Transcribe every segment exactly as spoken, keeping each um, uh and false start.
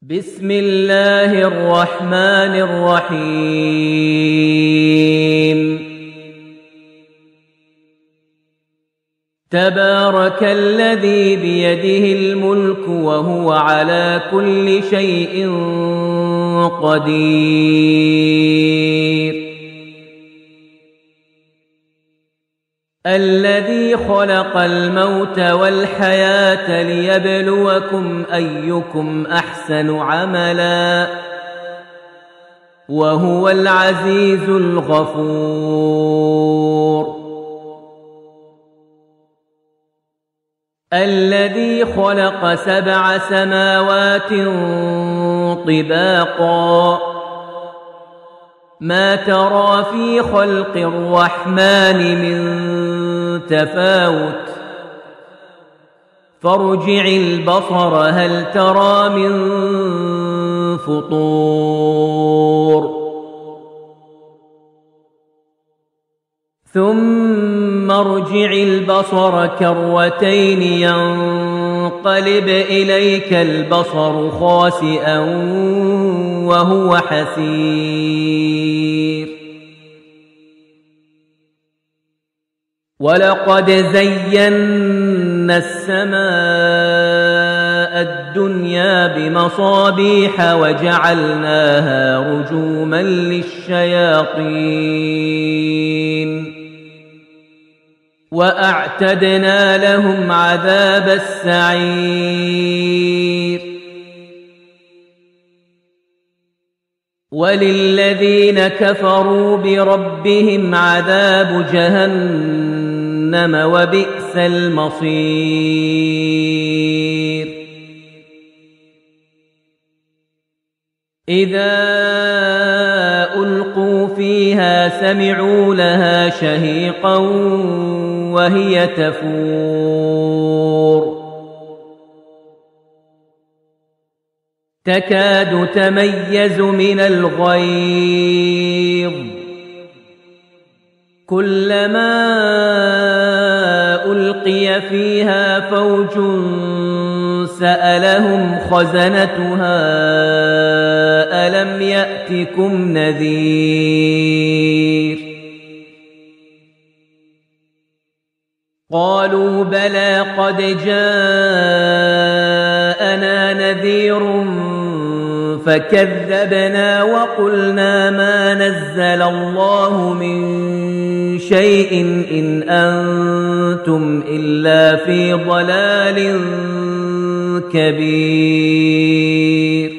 بسم الله الرحمن الرحيم تبارك الذي بيده الملك وهو على كل شيء قدير الذي خلق الموت والحياة ليبلوكم أيكم أحسن عملا وهو العزيز الغفور الذي خلق سبع سماوات طباقا ما ترى في خلق الرحمن من تفاوت فارجع البصر هل ترى من فطور ثم ارجع البصر كرتين ينقلب إليك البصر خاسئا وهو حسير ولقد زينا السماء الدنيا بمصابيح وجعلناها رجوما للشياطين وأعتدنا لهم عذاب السعير وللذين كفروا بربهم عذاب جهنم وبئس المصير إذا ألقوا فيها سمعوا لها شهيقا وهي تفور تكاد تميز من الغيظ كلما ألقي فيها فوج سألهم خزنتها ألم يأتكم نذير قالوا بلى قد جاءنا نذير فكذبنا وقلنا ما نزل الله من شيء إن أنتم إلا في ضلال كبير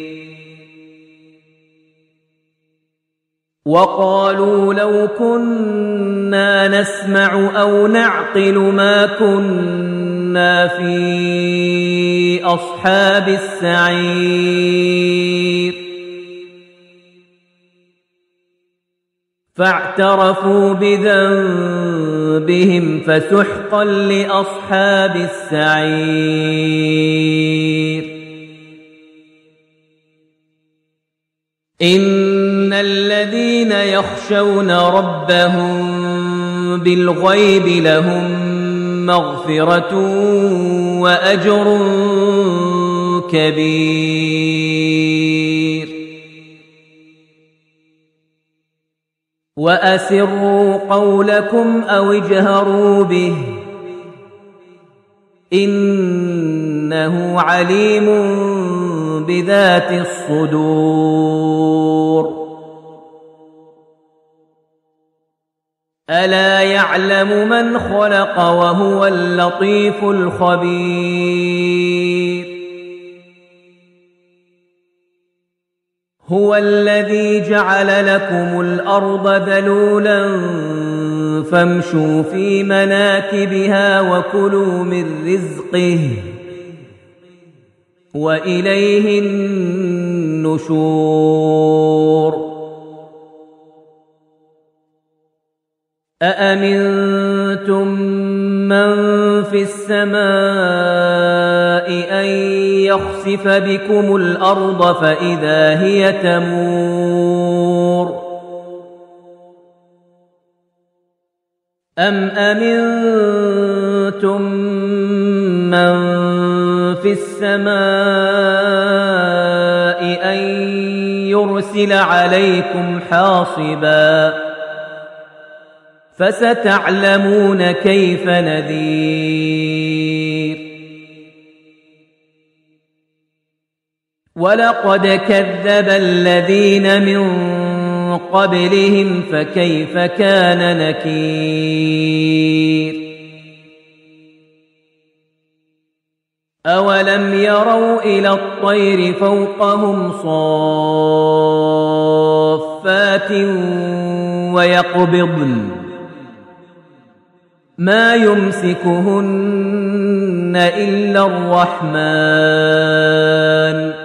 وقالوا لو كنا نسمع أو نعقل ما كنا في أصحاب السعير فاعترفوا بذنبهم فسحقا لأصحاب السعير إن الذين يخشون ربهم بالغيب لهم مغفرة وأجر كبير وأسروا قولكم أو اجهروا به إنه عليم بذات الصدور ألا يعلم من خلق وهو اللطيف الخبير هو الذي جعل لكم الأرض ذلولا فامشوا في مناكبها وكلوا من رزقه وإليه النشور أأمنتم من في السماء أن يخسف بكم الأرض فإذا هي تمور أم أمنتم من في السماء يرسل عليكم حاصبا فستعلمون كيف نذير ولقد كذب الذين من قبلهم فكيف كان نكير أولم يروا إلى الطير فوقهم صافات ويقبضن ما يمسكهن إلا الرحمن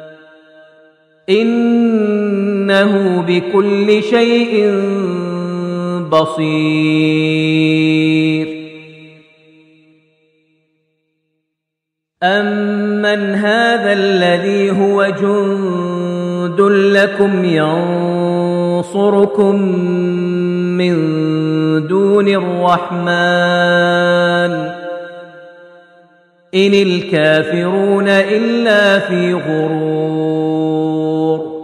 إنه بكل شيء بصير أمن هذا الذي هو جند لكم ينصركم من دون الرحمن إن الكافرون إلا في غرور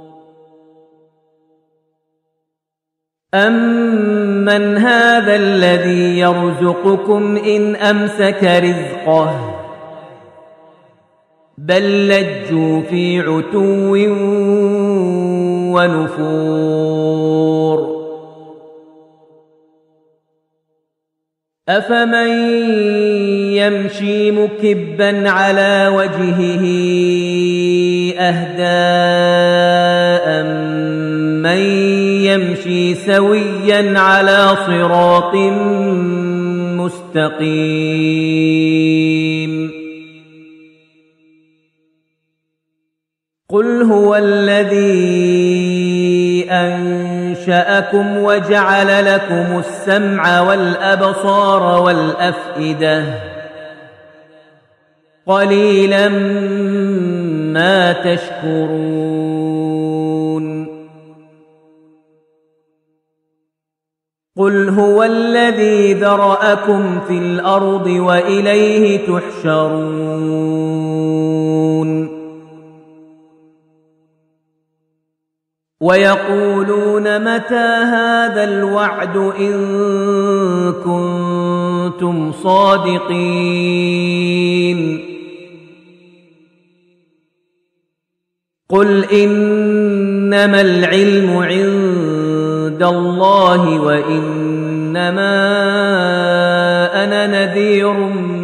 أمن هذا الذي يرزقكم إن أمسك رزقه بل لجوا في عتو ونفور أفمن يمشي مكبا على وجهه أهدى أمن يمشي سويا على صراط مستقيم قل هو الذي أنشأكم وجعل لكم السمع والأبصار والأفئدة قليلا ما تشكرون قل هو الذي ذرأكم في الأرض وإليه تحشرون ويقولون متى هذا الوعد إن كنتم صادقين قل إنما العلم عند الله وإنما أنا نذير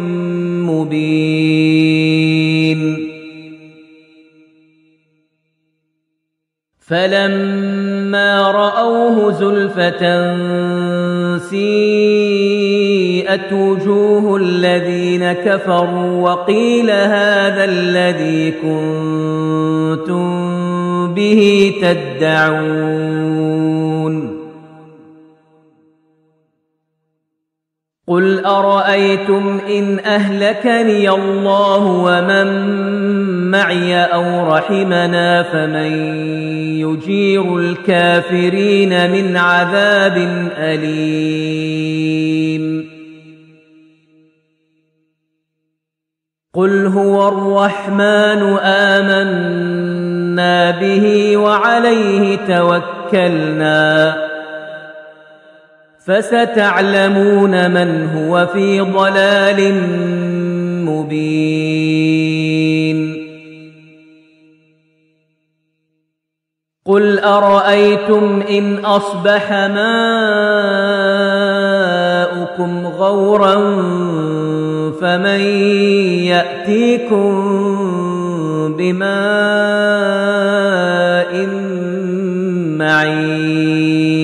مبين فلما رأوه زلفة سيئت وجوه الذين كفروا وقيل هذا الذي كنتم به تدعون قل أرأيتم إن أهلكني الله ومن معي أو رحمنا فمن يجير الكافرين من عذاب أليم قل هو الرحمن آمنا به وعليه توكلنا فستعلمون من هو في ضلال مبين قل أرأيتم إن أصبح ماؤكم غورا فمن يأتيكم بماء معين